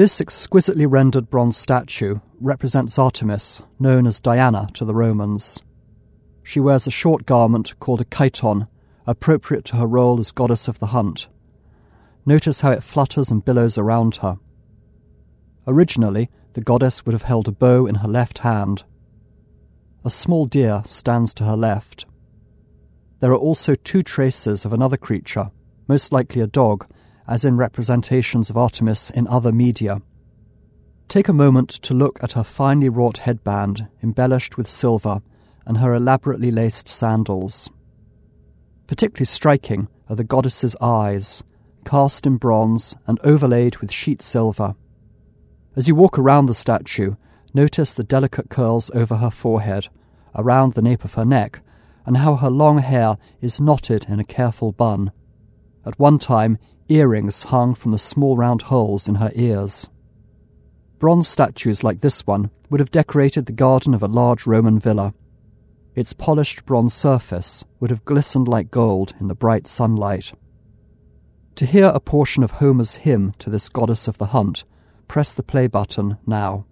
This exquisitely rendered bronze statue represents Artemis, known as Diana to the Romans. She wears a short garment called a chiton, appropriate to her role as goddess of the hunt. Notice how it flutters and billows around her. Originally, the goddess would have held a bow in her left hand. A small deer stands to her left. There are also two traces of another creature, most likely a dog, as in representations of Artemis in other media. Take a moment to look at her finely wrought headband, embellished with silver, and her elaborately laced sandals. Particularly striking are the goddess's eyes, cast in bronze and overlaid with sheet silver. As you walk around the statue, notice the delicate curls over her forehead, around the nape of her neck, and how her long hair is knotted in a careful bun. At one time, earrings hung from the small round holes in her ears. Bronze statues like this one would have decorated the garden of a large Roman villa. Its polished bronze surface would have glistened like gold in the bright sunlight. To hear a portion of Homer's hymn to this goddess of the hunt, press the play button now.